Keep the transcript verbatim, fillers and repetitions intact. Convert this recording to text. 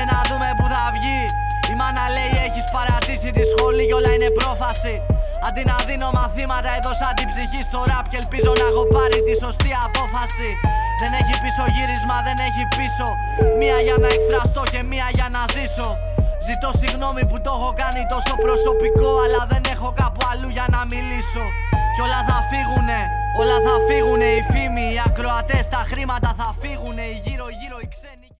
να δούμε που θα βγει. Η μάνα λέει έχεις παρατήσει τη σχολή κι όλα είναι πρόφαση. Αντί να δίνω μαθήματα έδωσα την ψυχή στο ραπ και ελπίζω να έχω πάρει τη σωστή απόφαση. Δεν έχει πίσω γύρισμα, δεν έχει πίσω. Μία για να εκφραστώ και μία για να ζήσω. Ζητώ συγγνώμη που το έχω κάνει τόσο προσωπικό, αλλά δεν έχω κάπου αλλού για να μιλήσω. Κι όλα θα φύγουνε, όλα θα φύγουνε. Οι φήμοι, οι ακροατές, τα χρήματα θα φύγουνε. Οι γύρω γύρω οι ξένοι.